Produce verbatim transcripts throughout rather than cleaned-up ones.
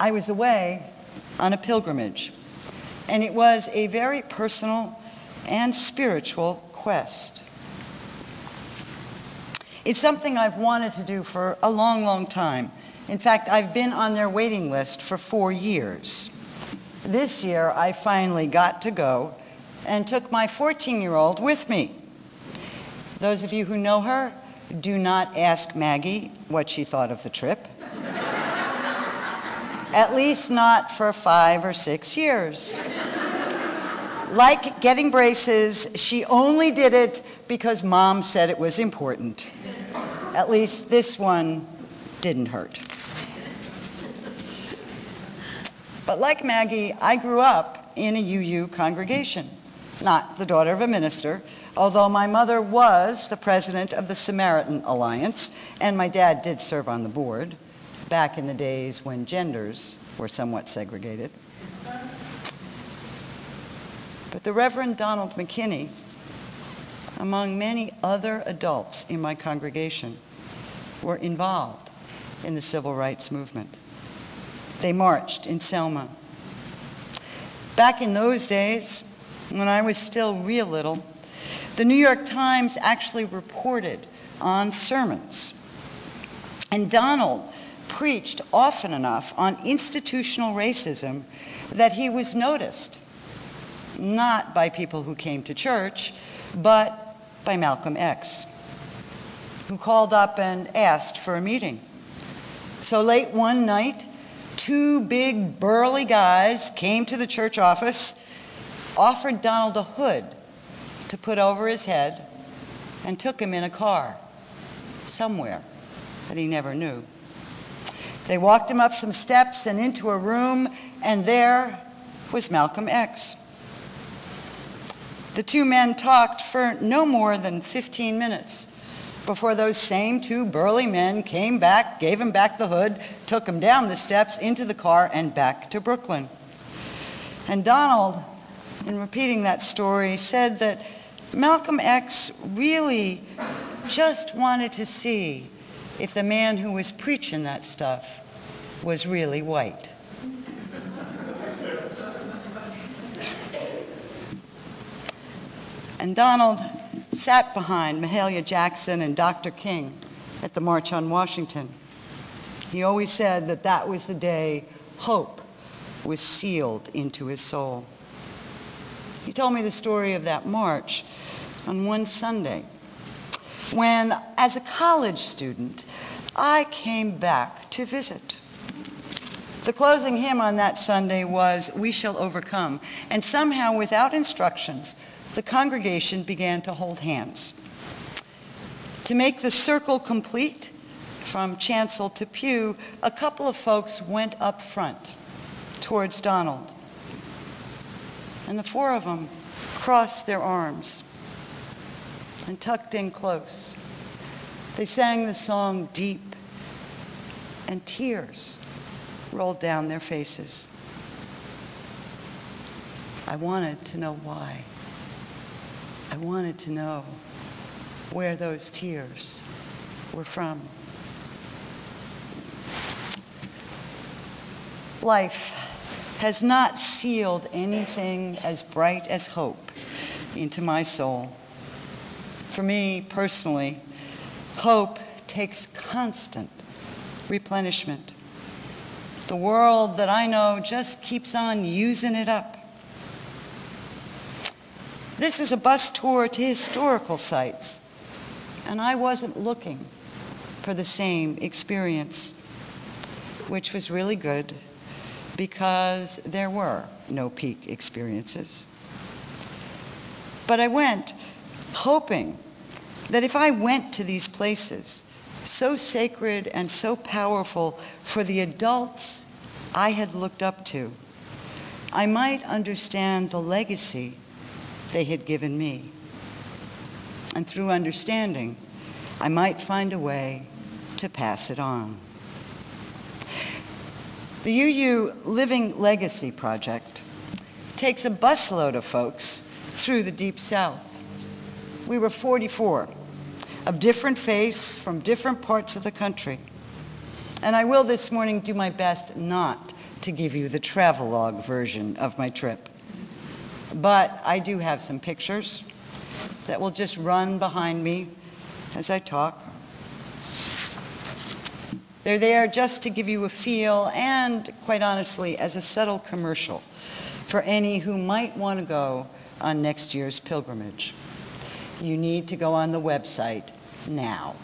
I was away on a pilgrimage, and it was a very personal and spiritual quest. It's something I've wanted to do for a long, long time. In fact, I've been on their waiting list for four years. This year, I finally got to go and took my fourteen-year-old with me. Those of you who know her, do not ask Maggie what she thought of the trip. At least not for five or six years. Like getting braces, she only did it because Mom said it was important. At least this one didn't hurt. But like Maggie, I grew up in a U U congregation, not the daughter of a minister, although my mother was the president of the Samaritan Alliance, and my dad did serve on the board, back in the days when genders were somewhat segregated. But the Reverend Donald McKinney, among many other adults in my congregation, were involved in the civil rights movement. They marched in Selma. Back in those days, when I was still real little, the New York Times actually reported on sermons. And Donald preached often enough on institutional racism that he was noticed, not by people who came to church, but by Malcolm X, who called up and asked for a meeting. So late one night, two big burly guys came to the church office, offered Donald a hood to put over his head, and took him in a car somewhere that he never knew. They walked him up some steps and into a room, and there was Malcolm X. The two men talked for no more than fifteen minutes before those same two burly men came back, gave him back the hood, took him down the steps, into the car, and back to Brooklyn. And Donald, in repeating that story, said that Malcolm X really just wanted to see if the man who was preaching that stuff was really white. And Donald sat behind Mahalia Jackson and Doctor King at the March on Washington. He always said that that was the day hope was sealed into his soul. He told me the story of that march on one Sunday when, as a college student, I came back to visit. The closing hymn on that Sunday was "We Shall Overcome," and somehow, without instructions, the congregation began to hold hands. To make the circle complete, from chancel to pew, a couple of folks went up front towards Donald. And the four of them crossed their arms and tucked in close. They sang the song Deep, and tears rolled down their faces. I wanted to know why. I wanted to know where those tears were from. Life has not sealed anything as bright as hope into my soul. For me, personally, hope takes constant replenishment. The world that I know just keeps on using it up. This was a bus tour to historical sites, and I wasn't looking for the same experience, which was really good because there were no peak experiences. But I went hoping that if I went to these places, so sacred and so powerful for the adults I had looked up to, I might understand the legacy they had given me. And through understanding, I might find a way to pass it on. The U U Living Legacy Project takes a busload of folks through the Deep South. We were forty-four, of different faiths from different parts of the country. And I will this morning do my best not to give you the travelogue version of my trip. But I do have some pictures that will just run behind me as I talk. They're there just to give you a feel and, quite honestly, as a subtle commercial for any who might want to go on next year's pilgrimage. You need to go on the website now.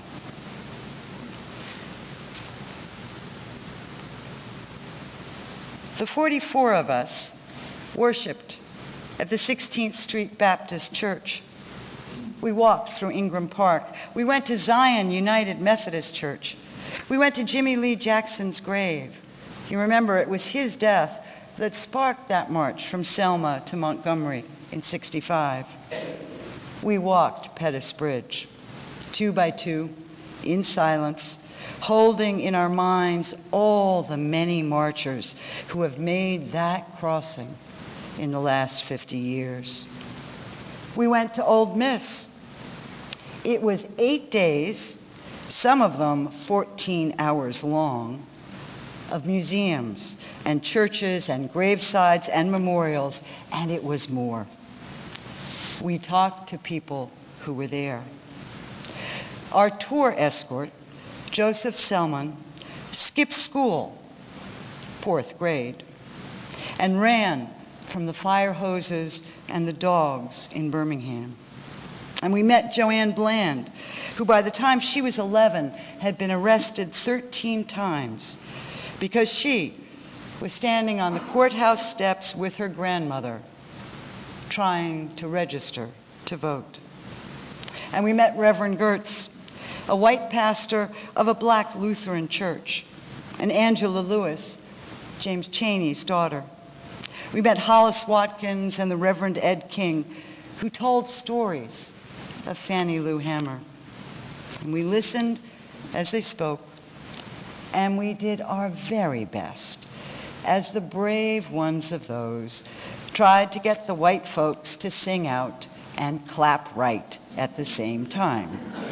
The forty-four of us worshiped at the sixteenth Street Baptist Church. We walked through Ingram Park. We went to Zion United Methodist Church. We went to Jimmy Lee Jackson's grave. You remember it was his death that sparked that march from Selma to Montgomery in sixty-five. We walked Pettus Bridge, two by two, in silence, holding in our minds all the many marchers who have made that crossing in the last fifty years. We went to Old Miss. It was eight days, some of them fourteen hours long, of museums and churches and gravesides and memorials, and it was more. We talked to people who were there. Our tour escort, Joseph Selman, skipped school, fourth grade, and ran from the fire hoses and the dogs in Birmingham. And we met Joanne Bland, who by the time she was eleven had been arrested thirteen times because she was standing on the courthouse steps with her grandmother trying to register to vote. And we met Reverend Gertz, a white pastor of a black Lutheran church, and Angela Lewis, James Chaney's daughter. We met Hollis Watkins and the Reverend Ed King, who told stories of Fannie Lou Hamer. And we listened as they spoke, and we did our very best as the brave ones of those tried to get the white folks to sing out and clap right at the same time.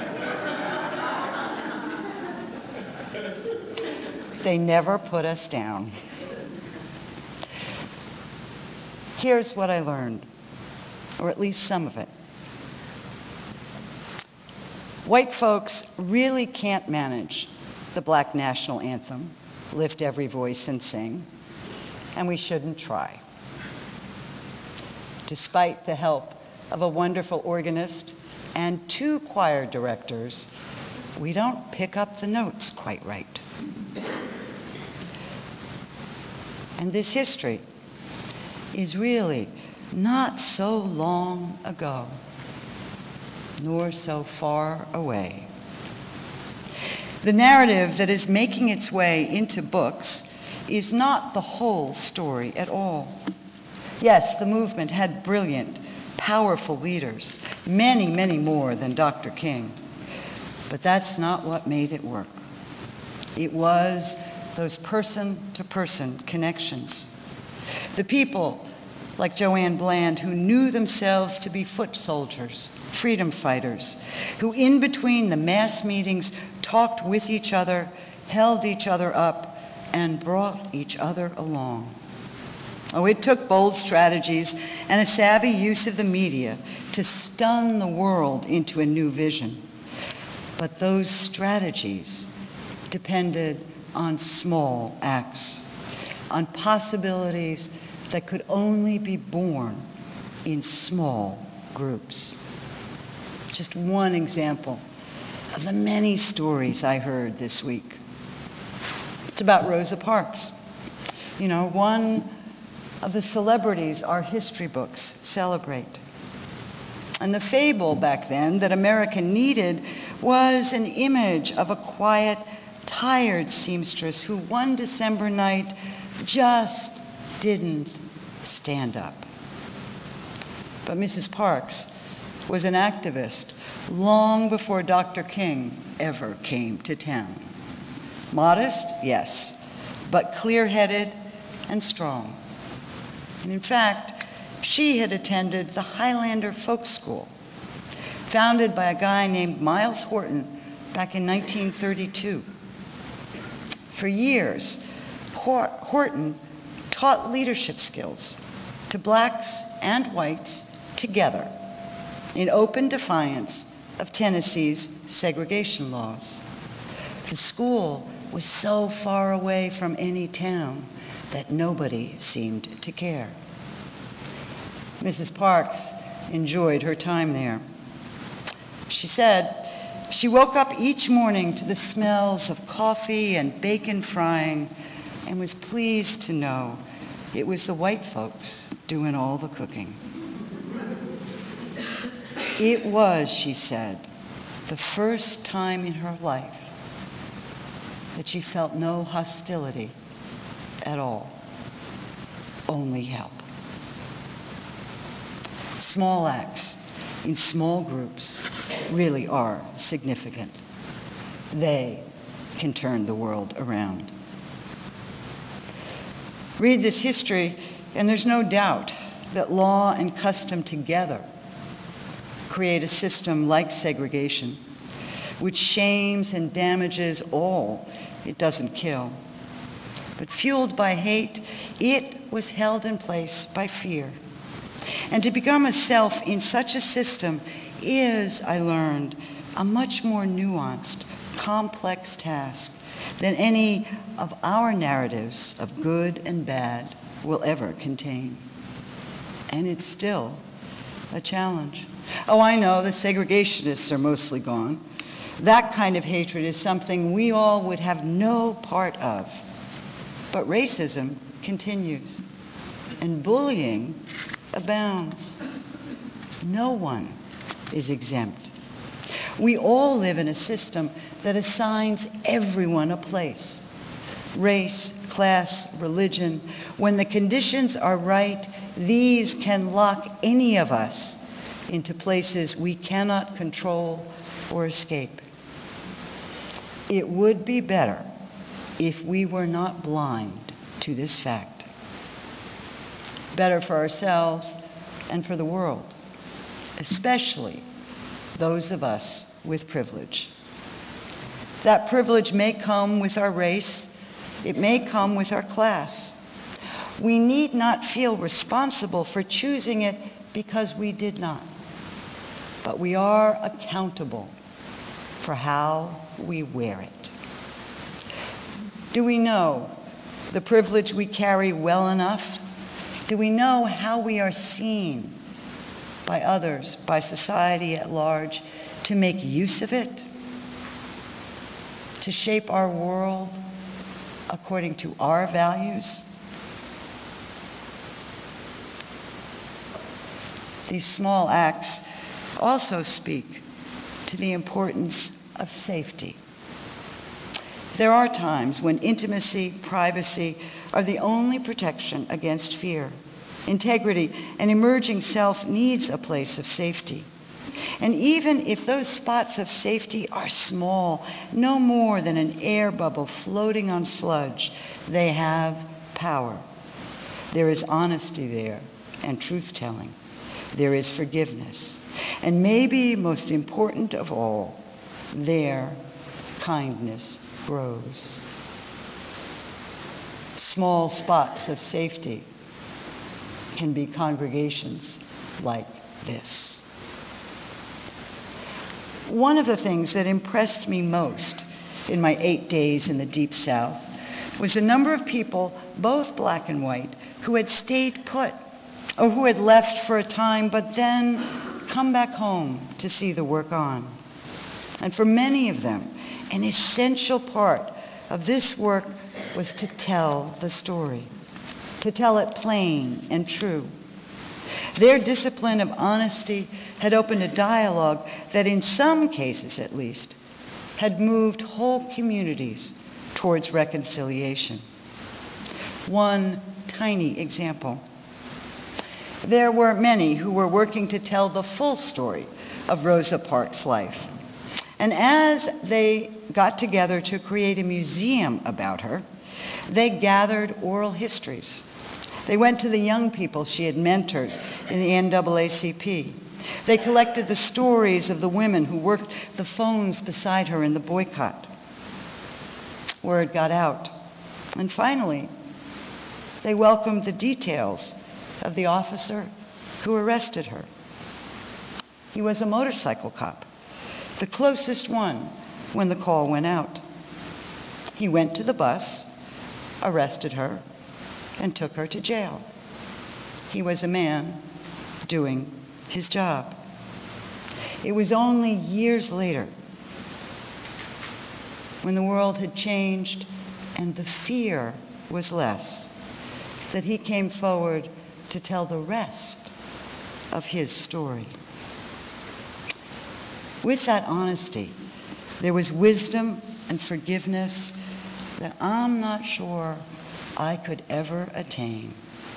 They never put us down. Here's what I learned, or at least some of it. White folks really can't manage the Black National Anthem, Lift Every Voice and Sing, and we shouldn't try. Despite the help of a wonderful organist and two choir directors, we don't pick up the notes quite right. And this history is really not so long ago, nor so far away. The narrative that is making its way into books is not the whole story at all. Yes, the movement had brilliant, powerful leaders, many, many more than Doctor King. But that's not what made it work. It was those person-to-person connections. The people like Joanne Bland, who knew themselves to be foot soldiers, freedom fighters, who in between the mass meetings talked with each other, held each other up, and brought each other along. Oh, it took bold strategies and a savvy use of the media to stun the world into a new vision. But those strategies depended on small acts, on possibilities that could only be born in small groups. Just one example of the many stories I heard this week. It's about Rosa Parks. You know, one of the celebrities our history books celebrate. And the fable back then that America needed was an image of a quiet, tired seamstress who one December night just didn't stand up. But Missus Parks was an activist long before Doctor King ever came to town. Modest, yes, but clear-headed and strong. And in fact, she had attended the Highlander Folk School, founded by a guy named Miles Horton back in nineteen thirty-two. For years, Horton taught leadership skills to blacks and whites together in open defiance of Tennessee's segregation laws. The school was so far away from any town that nobody seemed to care. Missus Parks enjoyed her time there. She said she woke up each morning to the smells of coffee and bacon frying and was pleased to know it was the white folks doing all the cooking. It was, she said, the first time in her life that she felt no hostility at all, only help. Small acts in small groups really are significant. They can turn the world around. Read this history, and there's no doubt that law and custom together create a system like segregation, which shames and damages all it doesn't kill. But fueled by hate, it was held in place by fear. And to become a self in such a system is, I learned, a much more nuanced, complex task than any of our narratives of good and bad will ever contain. And it's still a challenge. Oh, I know, the segregationists are mostly gone. That kind of hatred is something we all would have no part of. But racism continues, and bullying abounds. No one is exempt. We all live in a system that assigns everyone a place. Race, class, religion. When the conditions are right, these can lock any of us into places we cannot control or escape. It would be better if we were not blind to this fact. Better for ourselves and for the world, especially those of us with privilege. That privilege may come with our race, it may come with our class. We need not feel responsible for choosing it because we did not. But we are accountable for how we wear it. Do we know the privilege we carry well enough? Do we know how we are seen by others, by society at large, to make use of it? To shape our world according to our values? These small acts also speak to the importance of safety. There are times when intimacy, privacy are the only protection against fear. Integrity, an emerging self, needs a place of safety. And even if those spots of safety are small, no more than an air bubble floating on sludge, they have power. There is honesty there and truth-telling. There is forgiveness. And maybe most important of all, there kindness grows. Small spots of safety can be congregations like this. One of the things that impressed me most in my eight days in the Deep South was the number of people, both black and white, who had stayed put or who had left for a time but then come back home to see the work on. And for many of them, an essential part of this work was to tell the story, to tell it plain and true. Their discipline of honesty had opened a dialogue that, in some cases at least, had moved whole communities towards reconciliation. One tiny example. There were many who were working to tell the full story of Rosa Parks' life. And as they got together to create a museum about her, they gathered oral histories. They went to the young people she had mentored in the N double A C P. They collected the stories of the women who worked the phones beside her in the boycott. Word got out. And finally, They welcomed the details of the officer who arrested her. He was a motorcycle cop, the closest one when the call went out. He went to the bus, arrested her, and took her to jail. He was a man doing his job. It was only years later, when the world had changed and the fear was less, that he came forward to tell the rest of his story. With that honesty, there was wisdom and forgiveness that I'm not sure I could ever attain.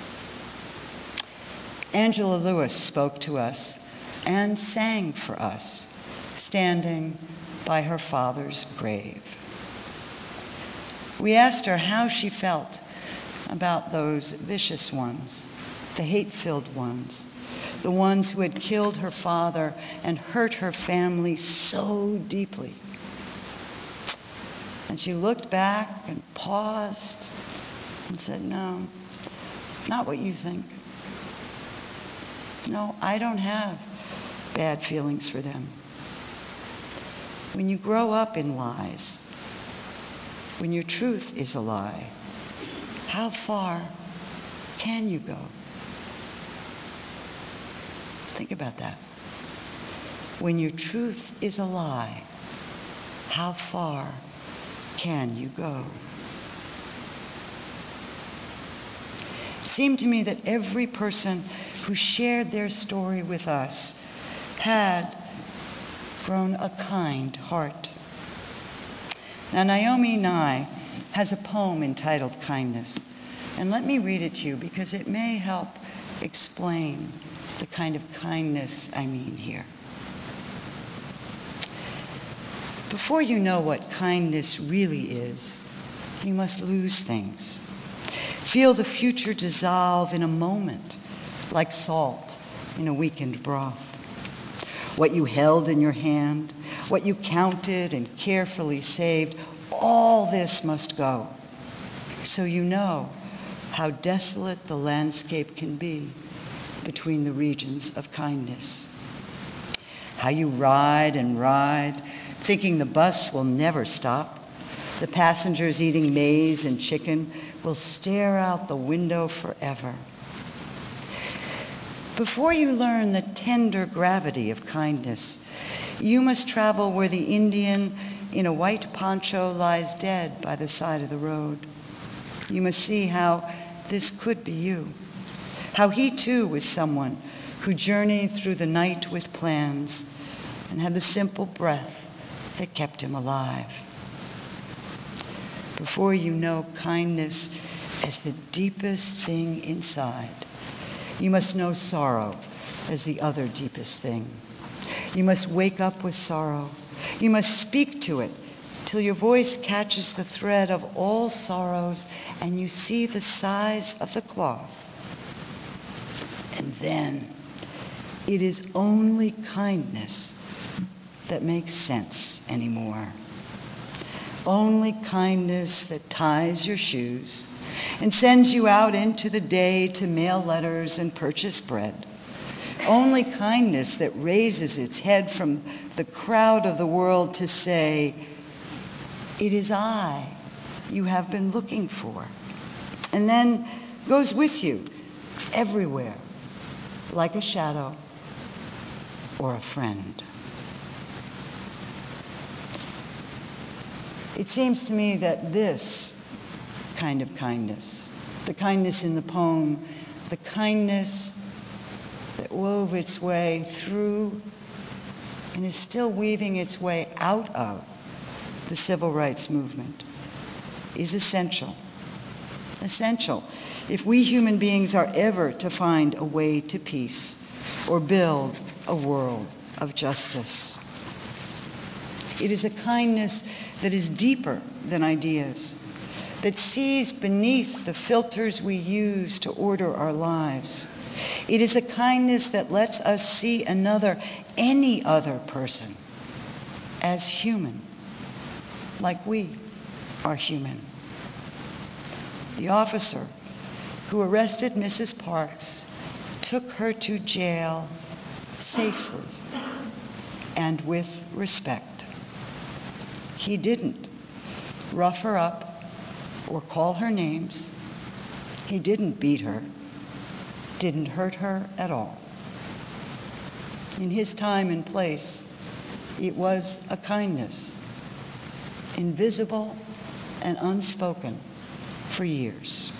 Angela Lewis spoke to us and sang for us, standing by her father's grave. We asked her how she felt about those vicious ones, the hate-filled ones, the ones who had killed her father and hurt her family so deeply. And she looked back and paused and said, "No, not what you think. No, I don't have bad feelings for them." When you grow up in lies, when your truth is a lie, how far can you go? Think about that. When your truth is a lie, how far can you go? It seemed to me that every person who shared their story with us had grown a kind heart. Now, Naomi Nye has a poem entitled Kindness, and let me read it to you because it may help explain the kind of kindness I mean here. Before you know what kindness really is, you must lose things. Feel the future dissolve in a moment, like salt in a weakened broth. What you held in your hand, what you counted and carefully saved, all this must go. So you know how desolate the landscape can be between the regions of kindness. How you ride and ride, thinking the bus will never stop. The passengers eating maize and chicken will stare out the window forever. Before you learn the tender gravity of kindness, you must travel where the Indian in a white poncho lies dead by the side of the road. You must see how this could be you, how he too was someone who journeyed through the night with plans and had the simple breath that kept him alive. Before you know kindness as the deepest thing inside, you must know sorrow as the other deepest thing. You must wake up with sorrow. You must speak to it till your voice catches the thread of all sorrows and you see the size of the cloth. And then it is only kindness that makes sense anymore. Only kindness that ties your shoes and sends you out into the day to mail letters and purchase bread. Only kindness that raises its head from the crowd of the world to say, "It is I you have been looking for," and then goes with you everywhere, like a shadow or a friend. It seems to me that this kind of kindness, the kindness in the poem, the kindness that wove its way through and is still weaving its way out of the civil rights movement, is essential. Essential if we human beings are ever to find a way to peace or build a world of justice. It is a kindness that is deeper than ideas, that sees beneath the filters we use to order our lives. It is a kindness that lets us see another, any other person, as human, like we are human. The officer who arrested Missus Parks took her to jail safely and with respect. He didn't rough her up or call her names. He didn't beat her, didn't hurt her at all. In his time and place, it was a kindness, invisible and unspoken for years.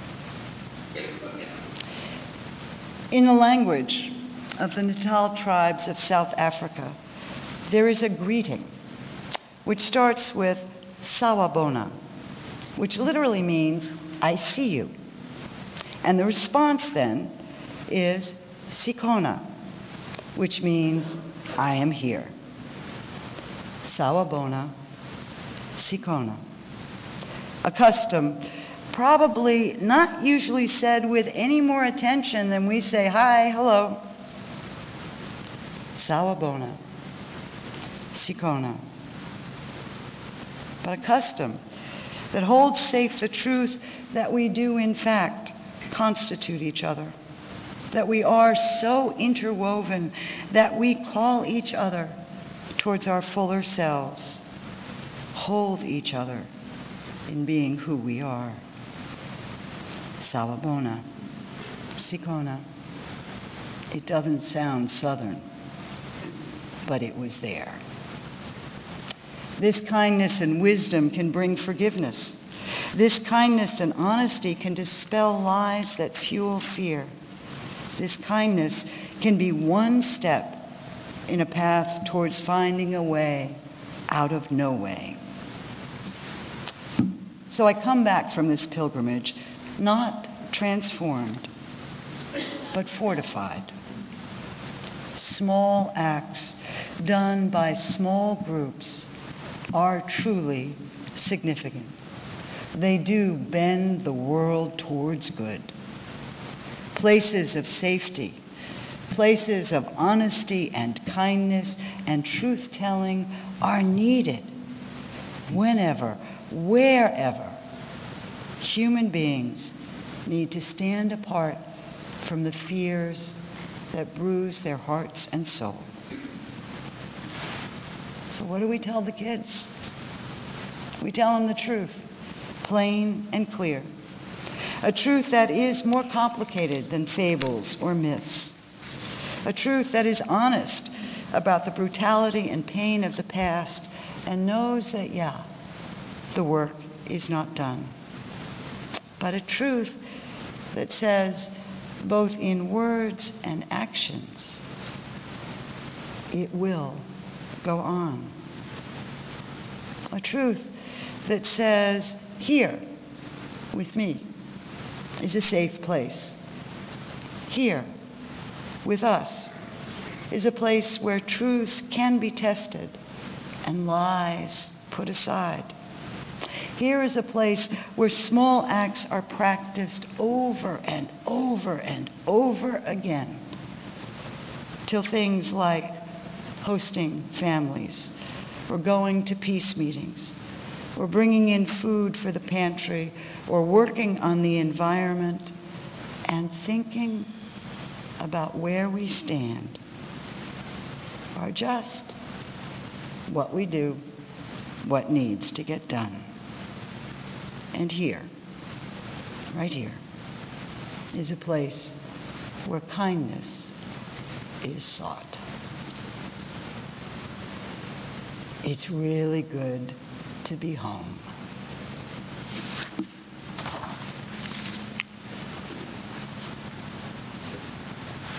In the language of the Natal tribes of South Africa, there is a greeting which starts with Sawubona, which literally means, I see you. And the response then is Sikhona, which means, I am here. Sawubona, Sikhona. A custom probably not usually said with any more attention than we say, hi, hello. Sawubona, Sikhona. But a custom that holds safe the truth that we do, in fact, constitute each other, that we are so interwoven that we call each other towards our fuller selves, hold each other in being who we are. Sawubona, Sikhona. It doesn't sound Southern, but it was there. This kindness and wisdom can bring forgiveness. This kindness and honesty can dispel lies that fuel fear. This kindness can be one step in a path towards finding a way out of no way. So I come back from this pilgrimage not transformed, but fortified. Small acts done by small groups are truly significant. They do bend the world towards good. Places of safety, places of honesty and kindness and truth-telling are needed whenever, wherever human beings need to stand apart from the fears that bruise their hearts and soul. So what do we tell the kids? We tell them the truth, plain and clear. A truth that is more complicated than fables or myths. A truth that is honest about the brutality and pain of the past and knows that, yeah, the work is not done. But a truth that says, both in words and actions, it will go on. A truth that says, here, with me, is a safe place. Here, with us, is a place where truths can be tested and lies put aside. Here is a place where small acts are practiced over and over and over again, till things like hosting families, or going to peace meetings, or bringing in food for the pantry, or working on the environment, and thinking about where we stand, are just what we do, what needs to get done. And here, right here, is a place where kindness is sought. It's really good to be home.